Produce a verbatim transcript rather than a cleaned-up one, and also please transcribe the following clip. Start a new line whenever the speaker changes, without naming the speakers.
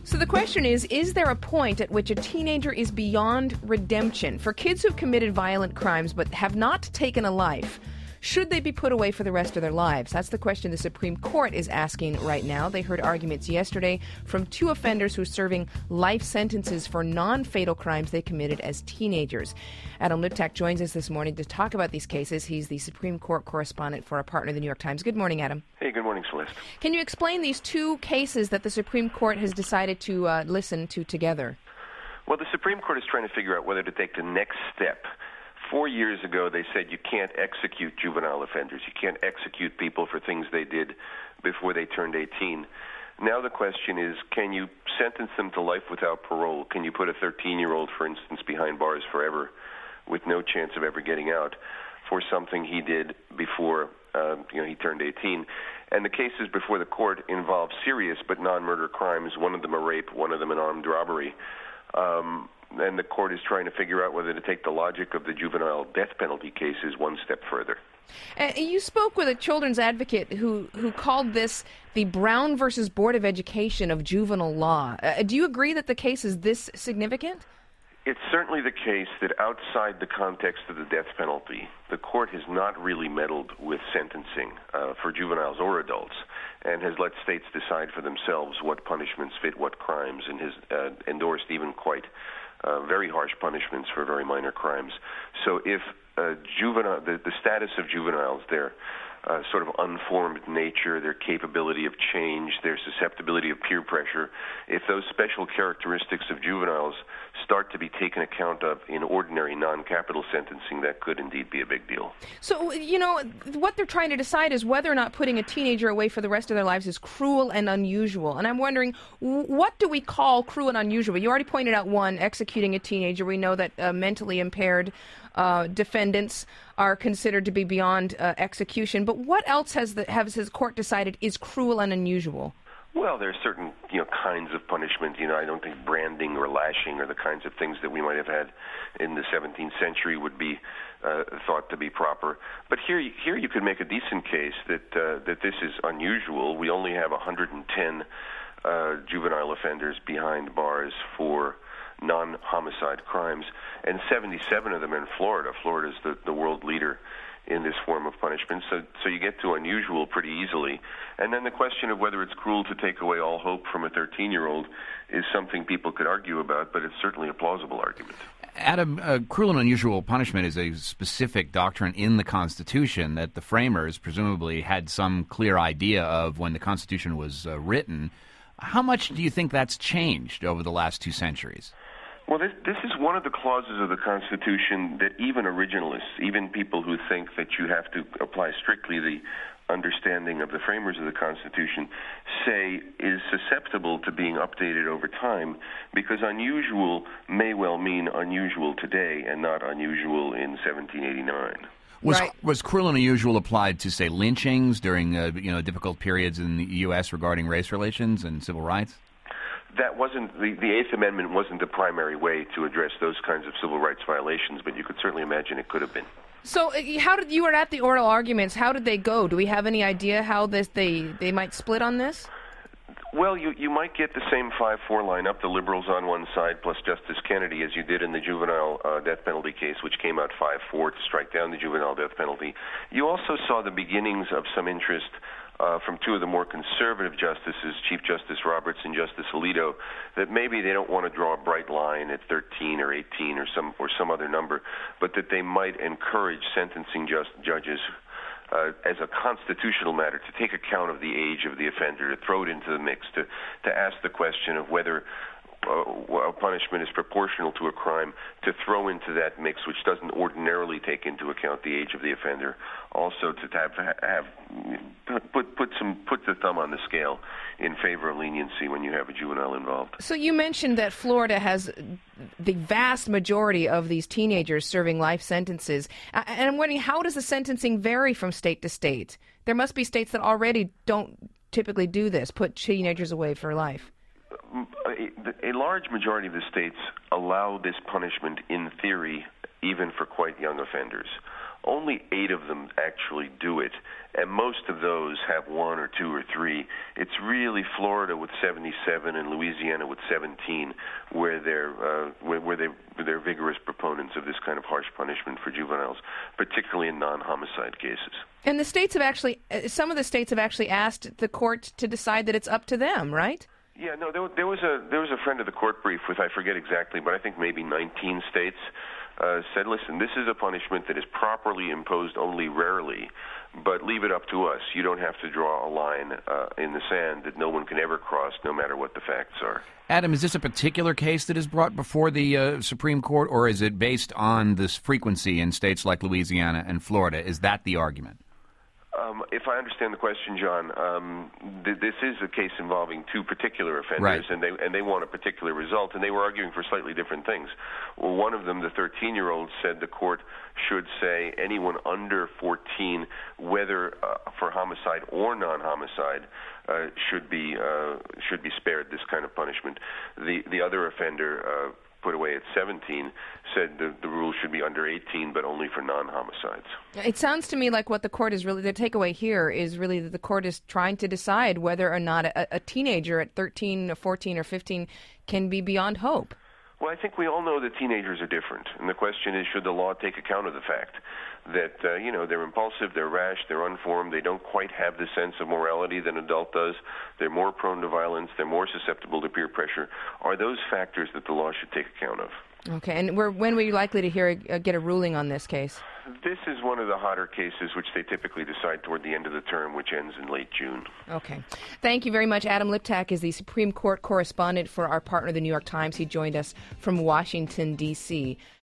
So the question is, is there a point at which a teenager is beyond redemption? For kids who've committed violent crimes but have not taken a life, should they be put away for the rest of their lives? That's the question the Supreme Court is asking right now. They heard arguments yesterday from two offenders who are serving life sentences for non-fatal crimes they committed as teenagers. Adam Liptak joins us this morning to talk about these cases. He's the Supreme Court correspondent for our partner, the New York Times. Good morning, Adam.
Hey, good morning, Celeste.
Can you explain these two cases that the Supreme Court has decided to uh, listen to together?
Well, the Supreme Court is trying to figure out whether to take the next step. Four years ago, they said you can't execute juvenile offenders. You can't execute people for things they did before they turned eighteen. Now the question is, can you sentence them to life without parole? Can you put a thirteen-year-old, for instance, behind bars forever with no chance of ever getting out for something he did before uh, you know, he turned eighteen? And the cases before the court involve serious but non-murder crimes. One of them a rape, one of them an armed robbery. Um, and the court is trying to figure out whether to take the logic of the juvenile death penalty cases one step further.
Uh, you spoke with a children's advocate who, who called this the Brown versus Board of Education of juvenile law. Uh, do you agree that the case is this significant?
It's certainly the case that outside the context of the death penalty, the court has not really meddled with sentencing uh, for juveniles or adults, and has let states decide for themselves what punishments fit what crimes, and has uh, endorsed even quite uh, very harsh punishments for very minor crimes. So if uh, juvenile, the, the status of juveniles, their uh, sort of unformed nature, their capability of change, their susceptibility of peer pressure, if those special characteristics of juveniles start to be taken account of in ordinary non-capital sentencing, that could indeed be a big deal.
So, you know, what they're trying to decide is whether or not putting a teenager away for the rest of their lives is cruel and unusual. And I'm wondering, what do we call cruel and unusual? You already pointed out one, executing a teenager. We know that uh, mentally impaired uh, defendants are considered to be beyond uh, execution. But what else has the has his court decided is cruel and unusual?
Well, there are certain, you know, kinds of punishment. You know, I don't think branding or lashing or the kinds of things that we might have had in the seventeenth century would be uh, thought to be proper. But here, here you could make a decent case that uh, that this is unusual. We only have one hundred ten uh, juvenile offenders behind bars for non-homicide crimes, and seventy-seven of them in Florida. Florida is the, the world leader in this form of punishment, so so you get to unusual pretty easily. And then the question of whether it's cruel to take away all hope from a thirteen-year-old is something people could argue about, but it's certainly a plausible argument.
Adam, uh, cruel and unusual punishment is a specific doctrine in the Constitution that the framers presumably had some clear idea of when the Constitution was uh, written. How much do you think that's changed over the last two centuries?
Well, this, this is one of the clauses of the Constitution that even originalists, even people who think that you have to apply strictly the understanding of the framers of the Constitution, say is susceptible to being updated over time, because unusual may well mean unusual today and not unusual in seventeen eighty-nine.
Was
Right.
was cruel and unusual applied to, say, lynchings during uh, you know difficult periods in the U S regarding race relations and civil rights?
That wasn't the, the Eighth Amendment wasn't the primary way to address those kinds of civil rights violations, but you could certainly imagine it could have been.
So, uh, how did you were at the oral arguments? How did they go? Do we have any idea how this they they might split on this?
Well, you you might get the same five four lineup, the liberals on one side plus Justice Kennedy, as you did in the juvenile uh, death penalty case, which came out five four to strike down the juvenile death penalty. You also saw the beginnings of some interest uh, from two of the more conservative justices, Chief Justice Roberts and Justice Alito, that maybe they don't want to draw a bright line at thirteen or eighteen or some or some other number, but that they might encourage sentencing just judges Uh, as a constitutional matter, to take account of the age of the offender, to throw it into the mix, to, to ask the question of whether uh, a punishment is proportional to a crime, to throw into that mix, which doesn't ordinarily take into account the age of the offender. Also, to have, have put put some put the thumb on the scale in favor of leniency when you have a juvenile involved.
So you mentioned that Florida has the vast majority of these teenagers serving life sentences. And I'm wondering, how does the sentencing vary from state to state? There must be states that already don't typically do this, put teenagers away for life.
A large majority of the states allow this punishment in theory, even for quite young offenders. only eight of them actually do it, and most of those have one or two or three. It's really Florida with seventy-seven and Louisiana with seventeen where they're uh, where, where they they're vigorous proponents of this kind of harsh punishment for juveniles, particularly in non-homicide cases.
And the states have actually, some of the states have actually asked the court to decide that it's up to them, right?
Yeah, no, there, there was a there was a friend of the court brief with, I forget exactly, but I think maybe nineteen states uh, said, listen, this is a punishment that is properly imposed only rarely, but leave it up to us. You don't have to draw a line uh, in the sand that no one can ever cross, no matter what the facts are.
Adam, is this a particular case that is brought before the uh, Supreme Court, or is it based on this frequency in states like Louisiana and Florida? Is that the argument?
Um, if I understand the question, John, um, th- this is a case involving two particular offenders,
right.
and they and they want a particular result, and they were arguing for slightly different things. Well, one of them, the thirteen-year-old, said the court should say anyone under fourteen, whether uh, for homicide or non-homicide, uh, should be uh, should be spared this kind of punishment. The the other offender, uh, put away at seventeen, said the, the rule should be under eighteen, but only for non-homicides.
It sounds to me like what the court is really, the takeaway here is really that the court is trying to decide whether or not a, a teenager at thirteen or fourteen or fifteen can be beyond hope.
Well, I think we all know that teenagers are different, and the question is, should the law take account of the fact that, uh, you know, they're impulsive, they're rash, they're unformed, they don't quite have the sense of morality that an adult does, they're more prone to violence, they're more susceptible to peer pressure. Are those factors that the law should take account of?
Okay, and we're, when were you likely to hear uh, get a ruling on this case?
This is one of the hotter cases, which they typically decide toward the end of the term, which ends in late June.
Okay. Thank you very much. Adam Liptak is the Supreme Court correspondent for our partner, the New York Times. He joined us from Washington, D C